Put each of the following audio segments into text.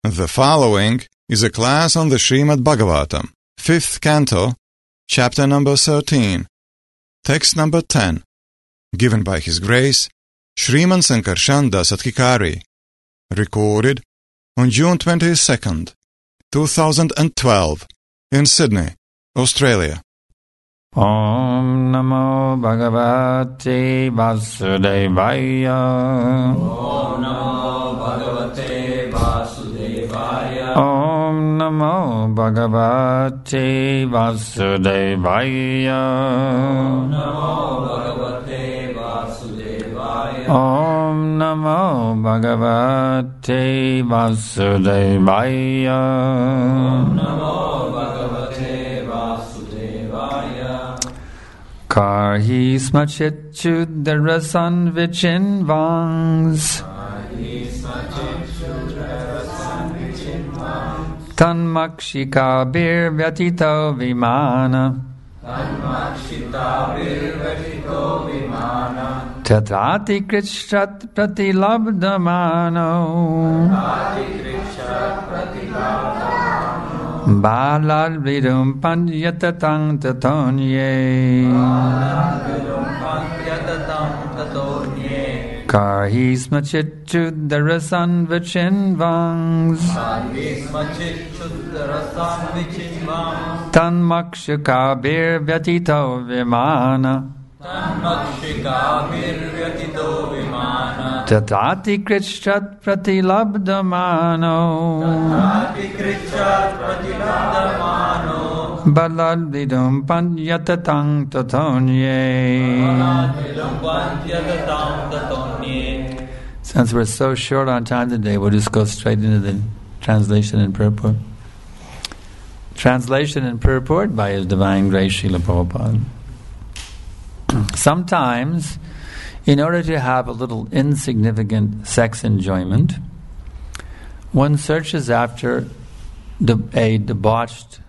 The following is a class on the Srimad Bhagavatam, 5th Canto, Chapter number 13, Text number 10, given by His Grace, Shriman Sankarshan Das Adhikari, recorded on June 22nd, 2012, in Sydney, Australia. Om Namo Bhagavate Vasudevaya. Om Namo Bhagavate Vasudevaya. Om Namo Bhagavate Vasudevaya. Om Namo Bhagavate Vasudevaya. Om Namo Bhagavate Vasudevaya. Om Namo Bhagavate Vasudevaya. Karhi smachit chudarasan vichinvangs. Tanmakshika bir vyatito vimana. Tatrati krishrat pratilabdamano. Balal vidum panyatatang tatonye. Karhi smachit chudarasan vichinvangs. Tanmakshika bir vyatito vimana. Tatati krishrat pratilabdamano. Balal vidum panyatatang tatonye. Since we're so short on time today, we'll just go straight into the translation and purport. Translation and purport by His Divine Grace Srila Prabhupada. Sometimes, in order to have a little insignificant sex enjoyment, one searches after debauched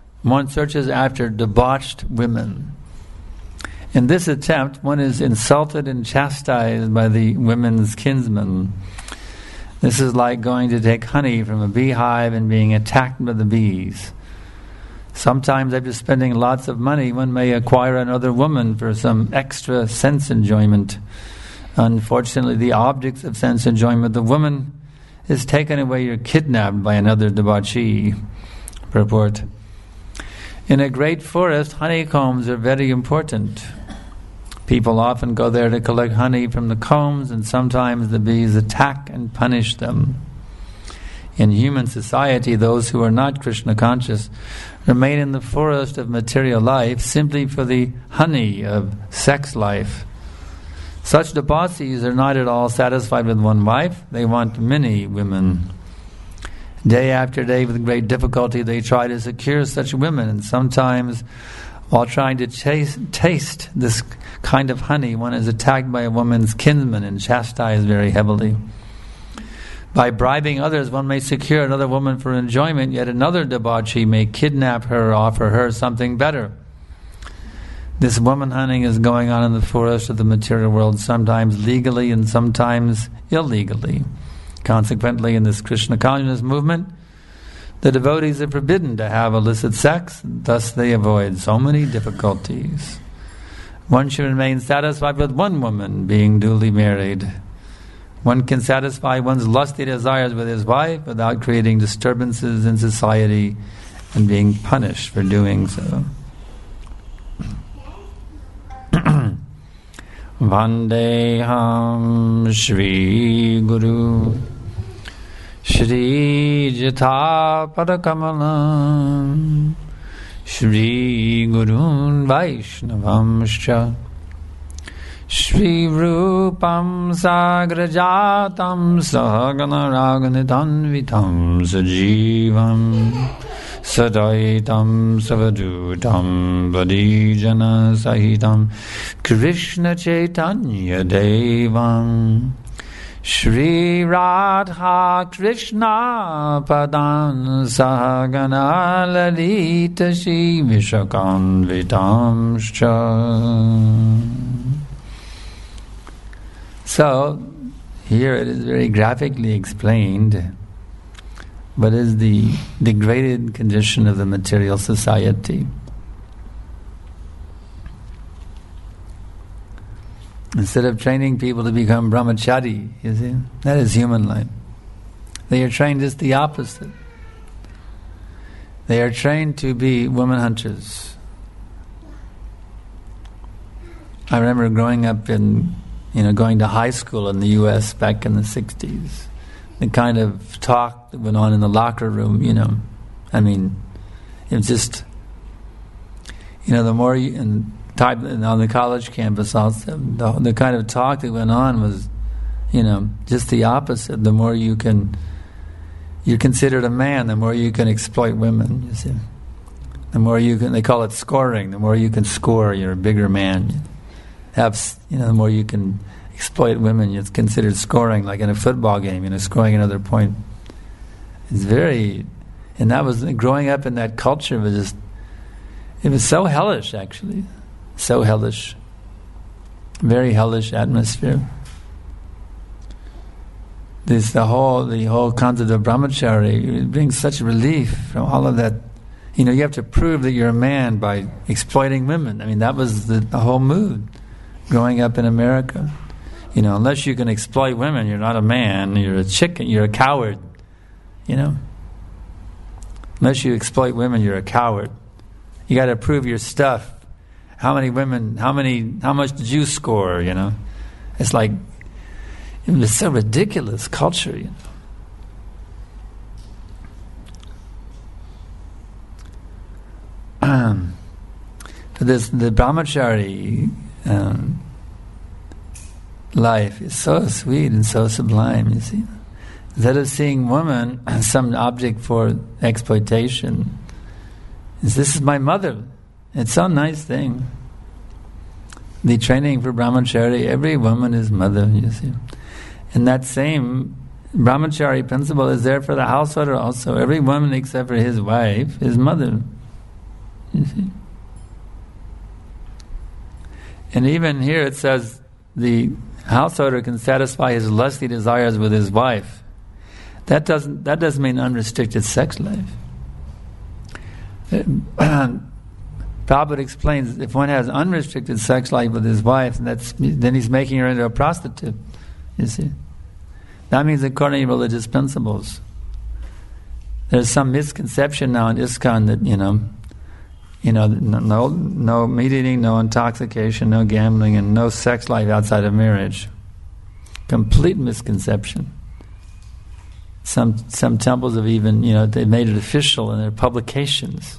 women. In this attempt, one is insulted and chastised by the women's kinsmen. This is like going to take honey from a beehive and being attacked by the bees. Sometimes, after spending lots of money, one may acquire another woman for some extra sense enjoyment. Unfortunately, the objects of sense enjoyment, the woman is taken away or kidnapped by another debauchee. Purport. In a great forest, honeycombs are very important. People often go there to collect honey from the combs, and sometimes the bees attack and punish them. In human society, those who are not Krishna conscious remain in the forest of material life simply for the honey of sex life. Such debauchees are not at all satisfied with one wife. They want many women. Day after day, with great difficulty, they try to secure such women, and sometimes, while trying to taste this kind of honey, one is attacked by a woman's kinsman and chastised very heavily. By bribing others, one may secure another woman for enjoyment, yet another debauchee may kidnap her or offer her something better. This woman hunting is going on in the forest of the material world, sometimes legally and sometimes illegally. Consequently, in this Krishna consciousness movement, the devotees are forbidden to have illicit sex, thus they avoid so many difficulties. One should remain satisfied with one woman, being duly married. One can satisfy one's lusty desires with his wife without creating disturbances in society and being punished for doing so. Vandeham Shri Guru Shri Jatha Padakamalam Shri Gurun Vaishnavamscha Shri Rupam Sagrajatam Sahagana Raganitanvitam Sajivam Sadaitam Savadutam Vadijana Sahitam Krishna Chaitanya Devam Shri Radha Krishna Padan Sahagana Lalita Shri Vishakanvitamscha. So, here it is very graphically explained what is the degraded condition of the material society. Instead of training people to become brahmachari, you see, that is human life. They are trained just the opposite. They are trained to be women hunters. I remember growing up in, going to high school in the U.S. back in the 60s. The kind of talk that went on in the locker room, I mean, it was just, the more you, and on the college campus also, the kind of talk that went on was, just the opposite. The more you're considered a man, the more you can exploit women, you see. The more you can, they call it scoring, the more you can score, you're a bigger man. The more you can exploit women, it's considered scoring, like in a football game, scoring another point. It's and that was, growing up in that culture was just, it was so hellish actually. So hellish. Very hellish atmosphere. The whole concept of brahmachari, it brings such relief from all of that. You have to prove that you're a man by exploiting women. I mean, that was the whole mood growing up in America. Unless you can exploit women, you're not a man, you're a chicken, you're a coward. Unless you exploit women, you're a coward. You got to prove your stuff. How many women, how much did you score, It's like, it was so ridiculous culture, The brahmachari life is so sweet and so sublime, you see. Instead of seeing woman as some object for exploitation, this is my mother. It's so nice thing. The training for brahmachari, every woman is mother, you see. And that same brahmachari principle is there for the householder also. Every woman except for his wife is mother, you see. And even here it says the householder can satisfy his lusty desires with his wife. That doesn't mean unrestricted sex life. Prabhupada explains, if one has unrestricted sex life with his wife, then he's making her into a prostitute, you see. That means according to religious principles. There's some misconception now in ISKCON that, no meat eating, no intoxication, no gambling, and no sex life outside of marriage. Complete misconception. Some temples have even, they made it official in their publications.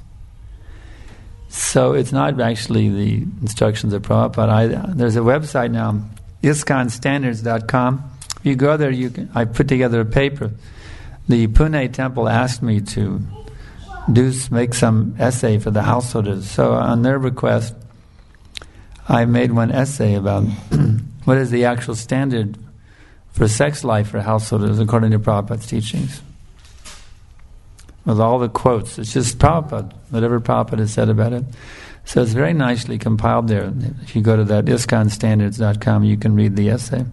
So it's not actually the instructions of Prabhupada either. There's a website now, ISKCONstandards.com. If you go there, I put together a paper. The Pune temple asked me to make some essay for the householders. So on their request, I made one essay about what is the actual standard for sex life for householders according to Prabhupada's teachings. With all the quotes. It's just Prabhupada, whatever Prabhupada has said about it. So it's very nicely compiled there. If you go to that ISKCONstandards.com, you can read the essay.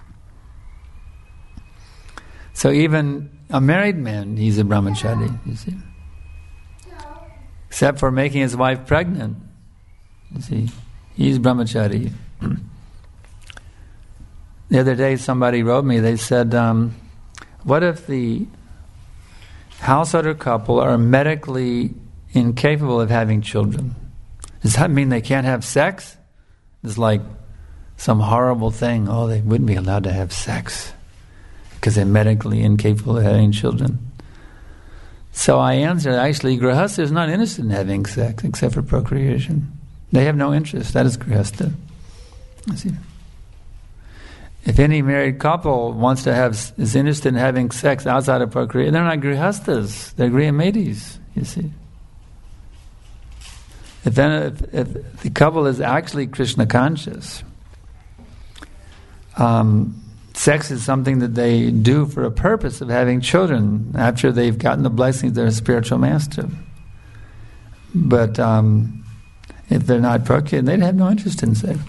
So even a married man, he's a brahmachari, you see. Except for making his wife pregnant. You see, he's brahmachari. The other day somebody wrote me, they said, what if the householder couple are medically incapable of having children? Does that mean they can't have sex? It's like some horrible thing. Oh, they wouldn't be allowed to have sex because they're medically incapable of having children. So I answered, actually, Grihastha is not interested in having sex except for procreation. They have no interest. That is Grihastha. You see. If any married couple is interested in having sex outside of procreation, they're not Grihasthas. They're Griyamadis, you see. If the couple is actually Krishna conscious, sex is something that they do for a purpose of having children after they've gotten the blessings of their spiritual master. But if they're not procreating, they'd have no interest in sex.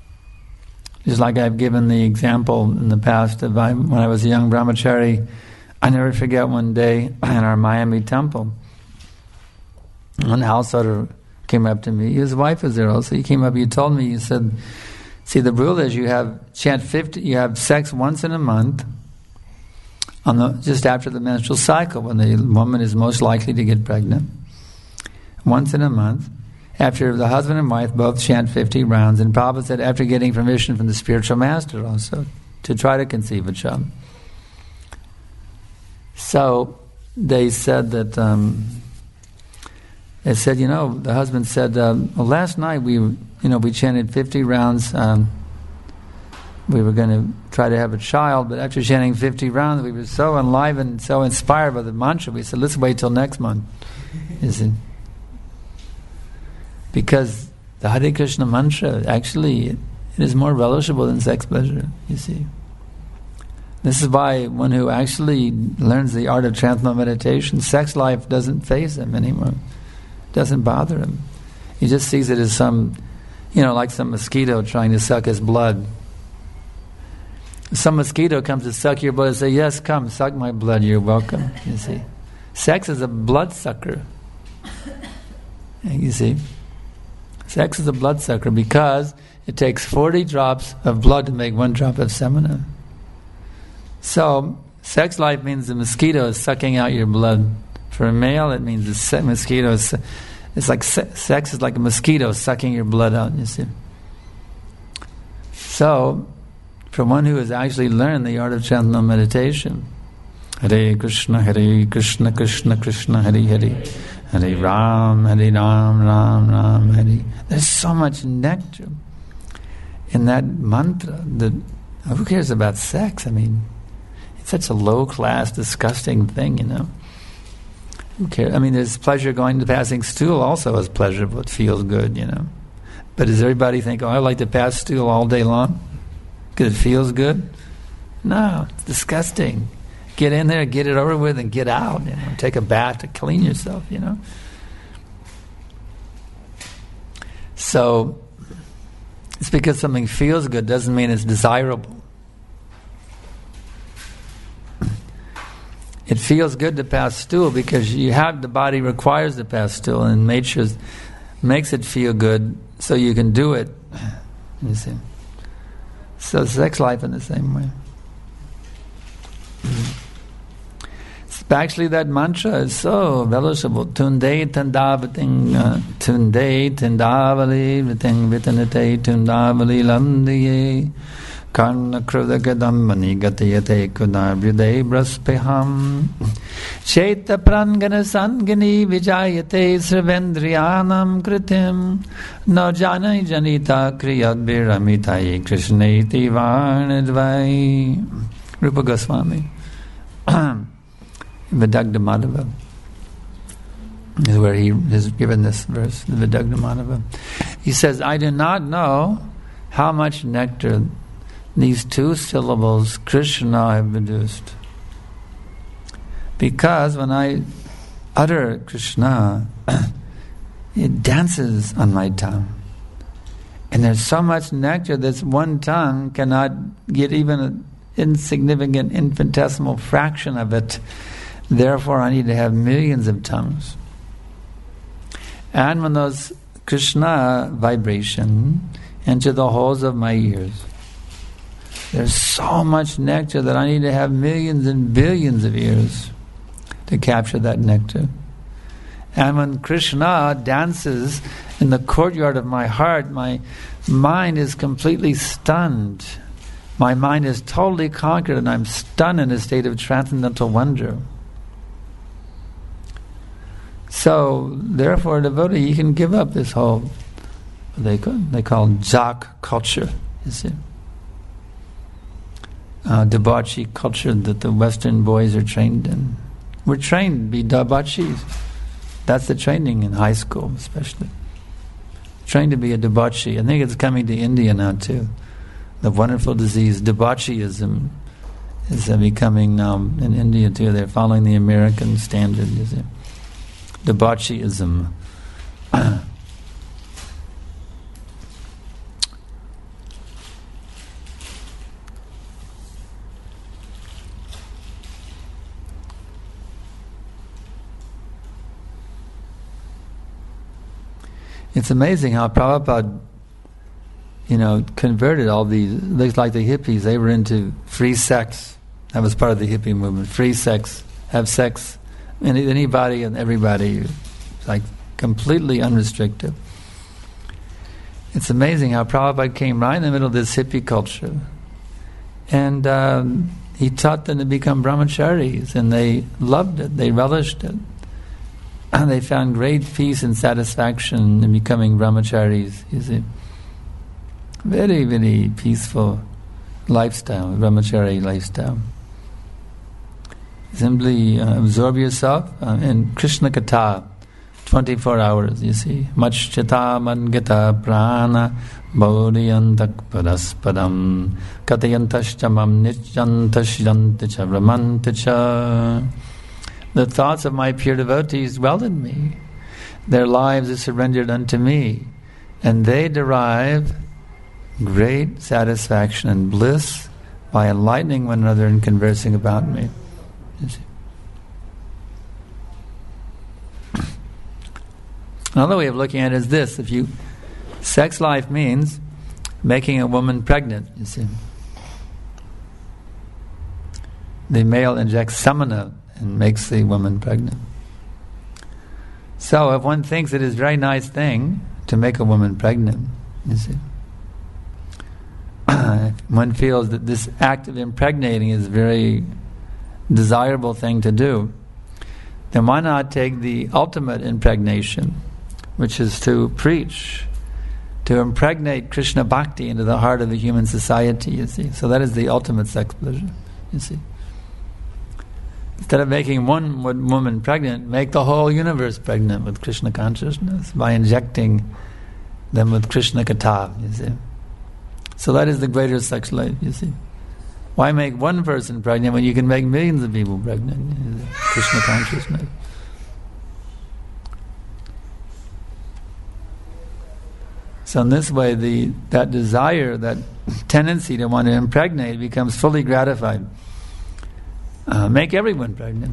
Just like I've given the example in the past of when I was a young brahmachari, I never forget one day in our Miami temple, one house elder came up to me. His wife was there also. He came up. He told me. He said, "See, the rule is you have sex once in a month, just after the menstrual cycle, when the woman is most likely to get pregnant. Once in a month, after the husband and wife both chant 50 rounds, and Prabhupada said after getting permission from the spiritual master also to try to conceive a child." So they said that. They said, the husband said, well, last night we chanted 50 rounds. We were going to try to have a child, but after chanting 50 rounds, we were so enlivened, so inspired by the mantra, we said, let's wait till next month. You see? Because the Hare Krishna mantra, actually, it is more relishable than sex pleasure, you see. This is why one who actually learns the art of transcendental meditation, sex life doesn't faze him anymore. Doesn't bother him. He just sees it as some, like some mosquito trying to suck his blood. If some mosquito comes to suck your blood and say, yes, come, suck my blood, you're welcome. You see. Sex is a blood sucker. You see. Sex is a blood sucker because it takes 40 drops of blood to make 1 drop of semen. So, sex life means the mosquito is sucking out your blood. For a male, it means the mosquito is... It's like sex is like a mosquito sucking your blood out, you see. So, for one who has actually learned the art of transcendental meditation, Hare Krishna, Krishna Krishna, Hare Hare, Hare Ram, Ram Ram, Hare. There's so much nectar in that mantra that who cares about sex? I mean, it's such a low-class, disgusting thing, Who cares? I mean, there's pleasure going to passing stool also is pleasurable. It feels good, But does everybody think, I like to pass stool all day long because it feels good? No, it's disgusting. Get in there, get it over with, and get out. Take a bath to clean yourself, So, it's because something feels good doesn't mean it's desirable. It feels good to pass stool because the body requires to pass stool, and nature makes it feel good so you can do it. You see. So sex life in the same way. Actually, that mantra is so relishable. Tunde tandavating, tunde tandavali viting vitanate tundavali lamdiye. Karna krudagadam manigatayate kunabhyude braspeham Chaita prangana sangani vijayate srivendriyanam kritim No janai janita kriyad viramitai krishneti varnadvai. Rupa Goswami Vidagdha Madhava is where he has given this verse, the Vidagdha Madhava. He says, I do not know how much nectar these 2 syllables Krishna have produced, because when I utter Krishna, it dances on my tongue, and there's so much nectar that one tongue cannot get even an insignificant infinitesimal fraction of it. Therefore I need to have millions of tongues. And when those Krishna vibration enter the holes of my ears, there's so much nectar that I need to have millions and billions of ears to capture that nectar. And when Krishna dances in the courtyard of my heart, my mind is completely stunned. My mind is totally conquered, and I'm stunned in a state of transcendental wonder. So, therefore, devotee, you can give up this whole, they call jock culture, you see. Debauchee culture that the Western boys are trained in. We're trained to be debauchees. That's the training in high school, especially. Trained to be a debauchee. I think it's coming to India now too. The wonderful disease, debaucheeism, is becoming now in India too. They're following the American standard, you see. Debaucheeism. It's amazing how Prabhupada, converted all these, like the hippies, they were into free sex. That was part of the hippie movement. Free sex, have sex, anybody and everybody, like completely unrestricted. It's amazing how Prabhupada came right in the middle of this hippie culture. And he taught them to become brahmacharis, and they loved it, they relished it. And they found great peace and satisfaction in becoming brahmacharis, you see. Very, very peaceful lifestyle, brahmachari lifestyle. Simply absorb yourself in Krishna Katha, 24 hours, you see. Machchita mangita prana bodhiyantak padaspadam katayantaschamam nityantasyantacha ramantacha. The thoughts of my pure devotees dwell in me. Their lives are surrendered unto me, and they derive great satisfaction and bliss by enlightening one another and conversing about me. You see. Another way of looking at it is this: sex life means making a woman pregnant, you see. The male injects samana and makes the woman pregnant. So if one thinks it is a very nice thing to make a woman pregnant, you see, one feels that this act of impregnating is a very desirable thing to do, then why not take the ultimate impregnation, which is to preach, to impregnate Krishna Bhakti into the heart of the human society, you see. So that is the ultimate sex pleasure, you see. Instead of making one woman pregnant, make the whole universe pregnant with Krishna consciousness by injecting them with Krishna Katha, you see. So that is the greater sex life, you see. Why make one person pregnant when you can make millions of people pregnant? Krishna consciousness. So in this way, that desire, that tendency to want to impregnate becomes fully gratified. Make everyone pregnant.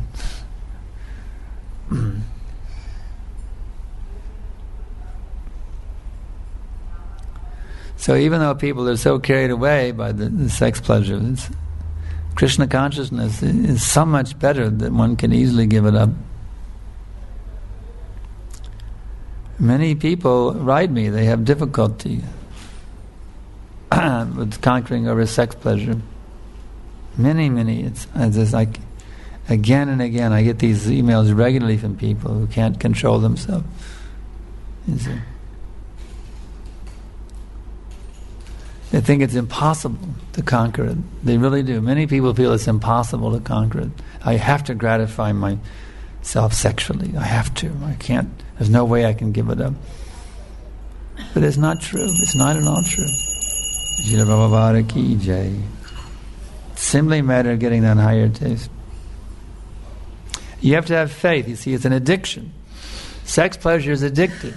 So even though people are so carried away by the sex pleasure, Krishna consciousness is so much better that one can easily give it up. Many people write me, they have difficulty with conquering over sex pleasure. Many. It's just like, again and again, I get these emails regularly from people who can't control themselves. You see. They think it's impossible to conquer it. They really do. Many people feel it's impossible to conquer it. I have to gratify myself sexually. I have to. I can't. There's no way I can give it up. But it's not true. It's not at all true. Jira Bhavavara ki jai. It's simply a matter of getting that higher taste. You have to have faith. You see, it's an addiction. Sex pleasure is addictive.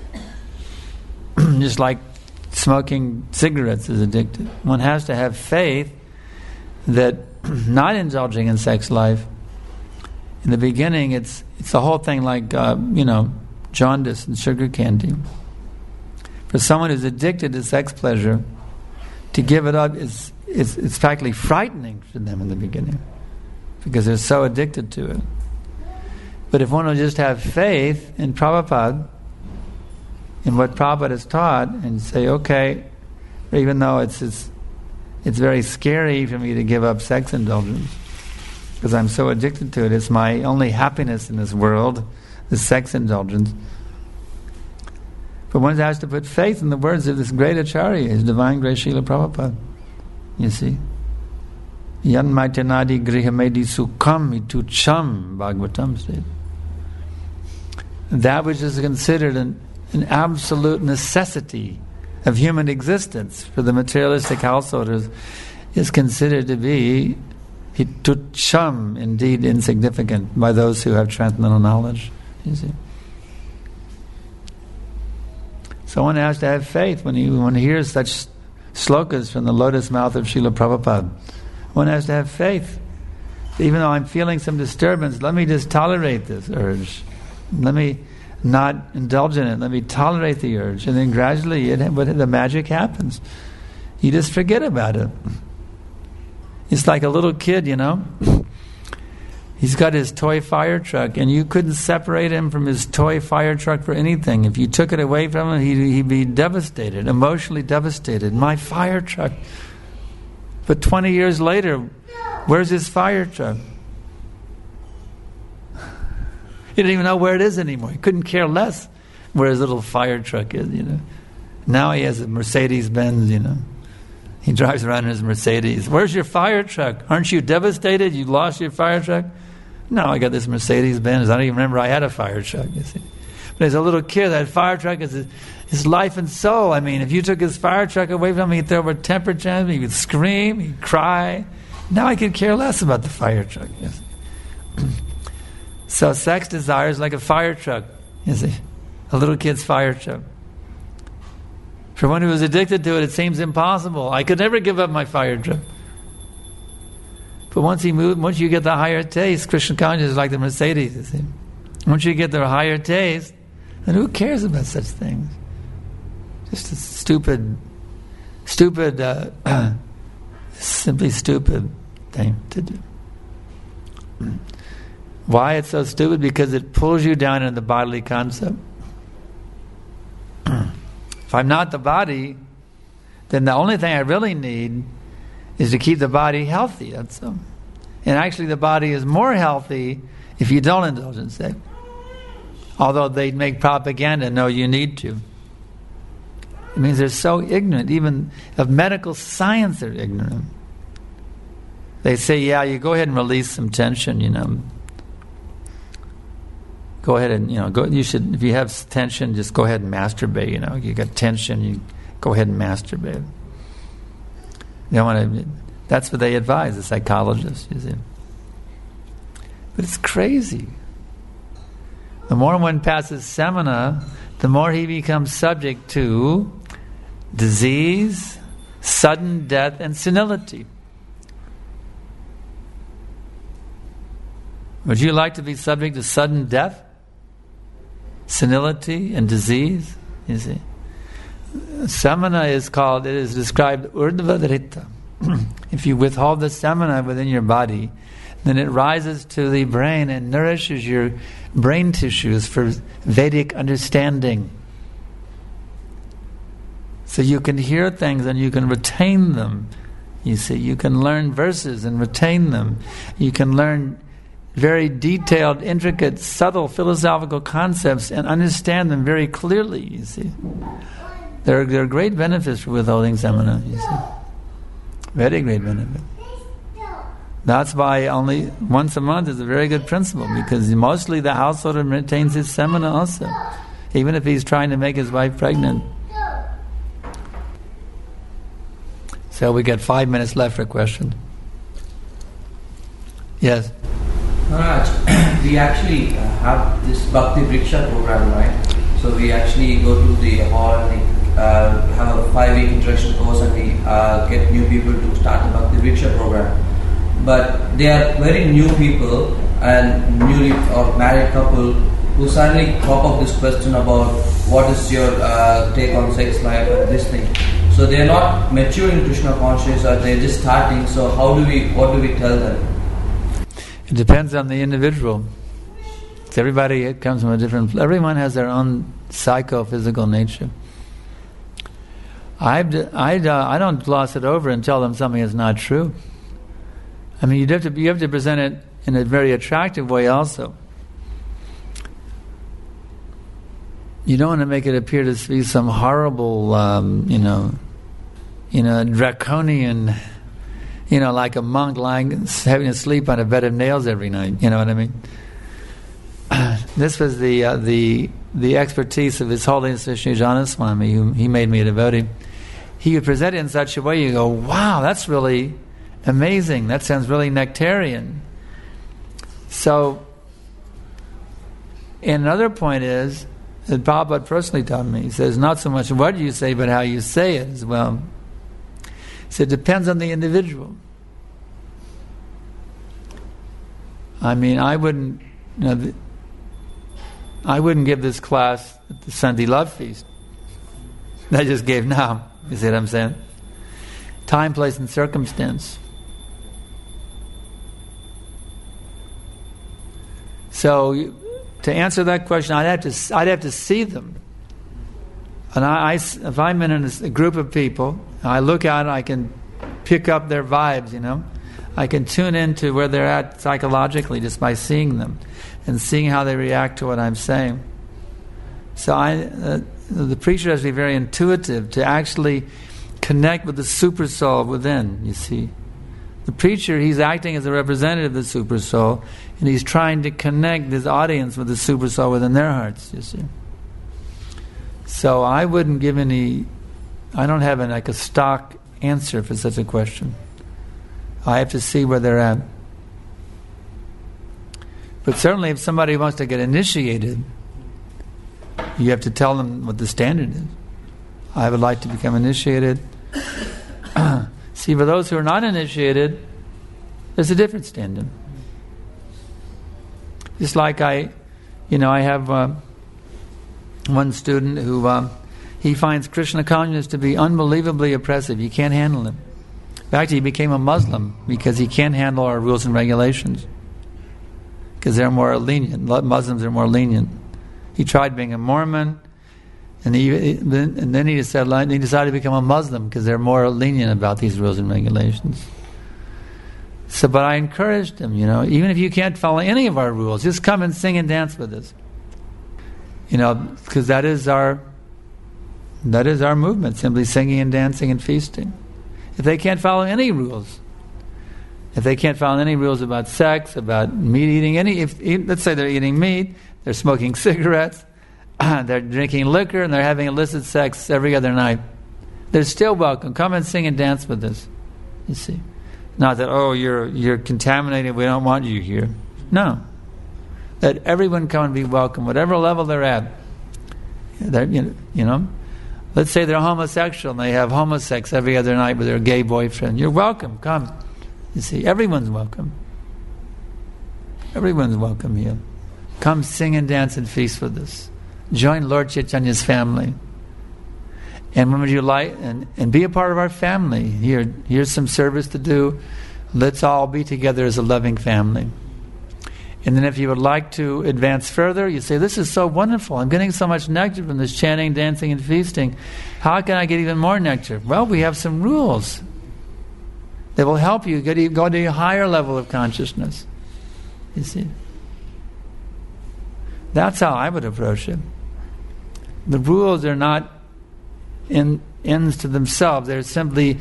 Just like smoking cigarettes is addictive. One has to have faith that not indulging in sex life, in the beginning it's the whole thing like, jaundice and sugar candy. For someone who's addicted to sex pleasure, to give it up it's practically frightening for them in the beginning because they're so addicted to it. But if one will just have faith in Prabhupada, in what Prabhupada has taught, and say, okay, even though it's very scary for me to give up sex indulgence because I'm so addicted to it, it's my only happiness in this world, the sex indulgence. But one has to put faith in the words of this great Acharya, His Divine Grace Srila Prabhupada. You see? Yan maitanadi grihamedi sukham itucham, Bhagavatam said. That which is considered an absolute necessity of human existence for the materialistic householders is considered to be hitucham, indeed insignificant, by those who have transcendental knowledge. You see? So one has to have faith when he hears such slokas from the lotus mouth of Srila Prabhupada. One has to have faith. Even though I'm feeling some disturbance, let me just tolerate this urge. Let me not indulge in it. Let me tolerate the urge. And then gradually the magic happens. You just forget about it. It's like a little kid, He's got his toy fire truck, and you couldn't separate him from his toy fire truck for anything. If you took it away from him, he'd be devastated, emotionally devastated. My fire truck. But 20 years later, where's his fire truck? He didn't even know where it is anymore. He couldn't care less where his little fire truck is, Now he has a Mercedes-Benz, He drives around in his Mercedes. Where's your fire truck? Aren't you devastated? You lost your fire truck? No, I got this Mercedes-Benz. I don't even remember I had a fire truck, you see. But as a little kid, that fire truck is his life and soul. I mean, if you took his fire truck away from him, he'd throw a temper tantrum, he would scream, he'd cry. Now I could care less about the fire truck, you see. So sex desire is like a fire truck, you see. A little kid's fire truck. For one who is addicted to it, it seems impossible. I could never give up my fire truck. But once you get the higher taste, Krishna consciousness is like the Mercedes, you see. Once you get the higher taste, then who cares about such things? Just a stupid, simply stupid thing to do. Why it's so stupid? Because it pulls you down into the bodily concept. If I'm not the body, then the only thing I really need is to keep the body healthy. That's and actually the body is more healthy if you don't indulge in sex. Although they make propaganda, no, you need to. It means they're so ignorant, even of medical science they're ignorant. They say, yeah, you go ahead and release some tension, Go ahead and, you should, if you have tension, just go ahead and masturbate, You got tension, you go ahead and masturbate. You don't want to, that's what they advise, the psychologists, you see. But it's crazy. The more one passes samana, the more he becomes subject to disease, sudden death, and senility. Would you like to be subject to sudden death, senility, and disease? You see, samana is described urdhva-dhrita. If you withhold the samana within your body, then it rises to the brain and nourishes your brain tissues for Vedic understanding. So you can hear things and you can retain them. You see, you can learn verses and retain them. You can learn very detailed, intricate, subtle philosophical concepts and understand them very clearly, you see. There are great benefits for withholding samana, you see. Very great benefit. That's why only once a month is a very good principle, because mostly the householder retains his samana also, even if he's trying to make his wife pregnant. So we got 5 minutes left for questions. Yes? Maharaj, we actually have this Bhakti Vriksha program, right? So we actually go to the hall and have a 5-week introduction course, and we get new people to start the Bhakti Vriksha program. But they are very new people and newly or married couple who suddenly pop up this question about what is your take on sex life and this thing. So they are not mature in Krishna consciousness, or they are just starting. So what do we tell them? It depends on the individual. Everybody comes from a different. Everyone has their own psychophysical nature. I don't gloss it over and tell them something is not true. I mean, you have to present it in a very attractive way also. You don't want to make it appear to be some horrible, draconian, like a monk having to sleep on a bed of nails every night. You know what I mean? This was the expertise of His Holiness Vishnu Janaswami, who he made me a devotee. He would present it in such a way you go, wow, that's really amazing. That sounds really nectarian. So, and another point is that Prabhupada personally taught me. He says, not so much what you say, but how you say it as well. So it depends on the individual. I mean, I wouldn't, I wouldn't give this class at the Sunday Love Feast. I just gave now. You see what I'm saying? Time, place, and circumstance. So, to answer that question, I'd have to see them. And if I'm in a group of people, I look out and I can pick up their vibes, you know. I can tune into where they're at psychologically just by seeing them and seeing how they react to what I'm saying. So the preacher has to be very intuitive to actually connect with the super soul within, you see. The preacher, he's acting as a representative of the super soul, and he's trying to connect his audience with the super soul within their hearts, you see. So I wouldn't give I don't have a stock answer for such a question. I have to see where they're at. But certainly if somebody wants to get initiated, you have to tell them what the standard is. I would like to become initiated. See, for those who are not initiated, there's a different standard. Just like I have one student who he finds Krishna consciousness to be unbelievably oppressive. He can't handle him. In fact, he became a Muslim because he can't handle our rules and regulations. Because they're more lenient. Muslims are more lenient. He tried being a Mormon, and then he decided to become a Muslim because they're more lenient about these rules and regulations. So, but I encouraged him, even if you can't follow any of our rules, just come and sing and dance with us. Because that is our movement, simply singing and dancing and feasting. If they can't follow any rules, about sex, about meat eating, let's say they're eating meat, they're smoking cigarettes, they're drinking liquor, and they're having illicit sex every other night, they're still welcome. Come and sing and dance with us. You see, not that you're contaminated, we don't want you here. No, let everyone come and be welcome, whatever level they're at. Let's say they're homosexual and they have homosex every other night with their gay boyfriend. You're welcome. Come. You see, everyone's welcome. Everyone's welcome here. Come sing and dance and feast with us. Join Lord Chaitanya's family. And when would you like and be a part of our family? Here's some service to do. Let's all be together as a loving family. And then if you would like to advance further, you say, this is so wonderful. I'm getting so much nectar from this chanting, dancing, and feasting. How can I get even more nectar? Well, we have some rules that will help you go to a higher level of consciousness. You see? That's how I would approach it. The rules are not ends to themselves. They're simply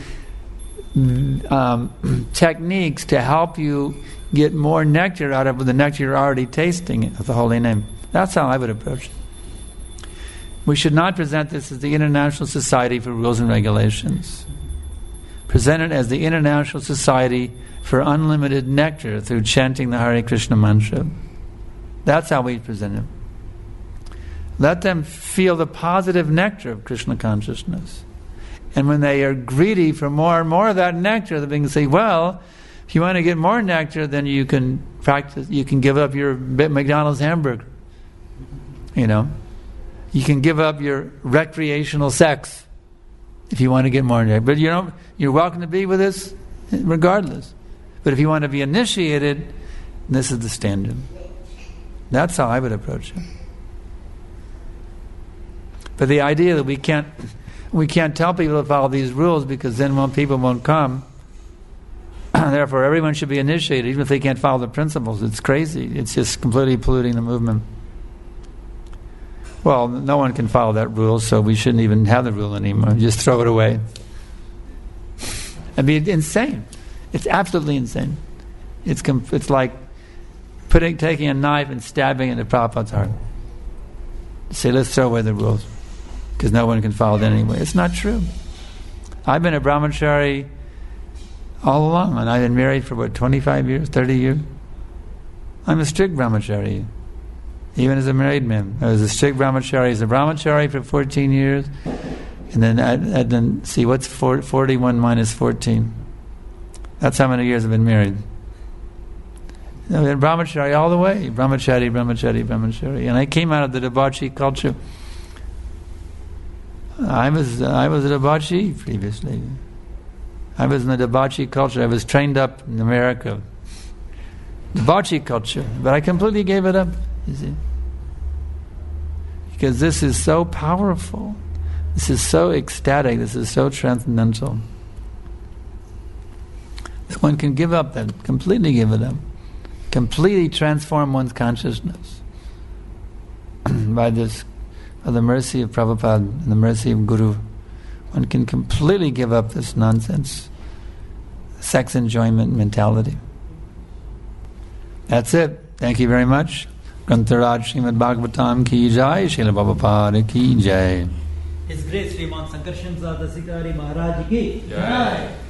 techniques to help you get more nectar out of the nectar you're already tasting of the holy name. That's how I would approach it. We should not present this as the International Society for Rules and Regulations. Present it as the International Society for Unlimited Nectar through chanting the Hare Krishna mantra. That's how we present it. Let them feel the positive nectar of Krishna consciousness. And when they are greedy for more and more of that nectar, they can say, well, if you want to get more nectar, then you can give up your McDonald's hamburger. You can give up your recreational sex if you want to get more nectar. But you're welcome to be with us regardless. But if you want to be initiated, this is the standard. That's how I would approach it. But the idea that we can't tell people to follow these rules because then people won't come. Therefore, everyone should be initiated, even if they can't follow the principles. It's crazy. It's just completely polluting the movement. Well, no one can follow that rule, so we shouldn't even have the rule anymore. Just throw it away. It'd be insane. It's absolutely insane. It's like taking a knife and stabbing into Prabhupada's heart. Say, let's throw away the rules because no one can follow it anyway. It's not true. I've been a brahmachari all along, and I've been married for 25 years, 30 years. I'm a strict brahmachari, even as a married man. I was a strict brahmachari. As a brahmachari for 14 years, and then see what's 41 minus 14. That's how many years I've been married. Brahmachari all the way. Brahmachari, brahmachari, brahmachari. And I came out of the debauchee culture. I was a debauchee previously. I was in the debauchee culture. I was trained up in America. Debauchee culture. But I completely gave it up, you see. Because this is so powerful. This is so ecstatic. This is so transcendental. That one can give up that, completely give it up. Completely transform one's consciousness by the mercy of Prabhupada and the mercy of Guru. One can completely give up this nonsense, sex enjoyment mentality. That's it. Thank you very much. Grantaraj Srimad Bhagavatam ki jai, Srila Prabhupada ki jai. His Grace Sriman Sankarshan Zadasikari Maharaj ki jai.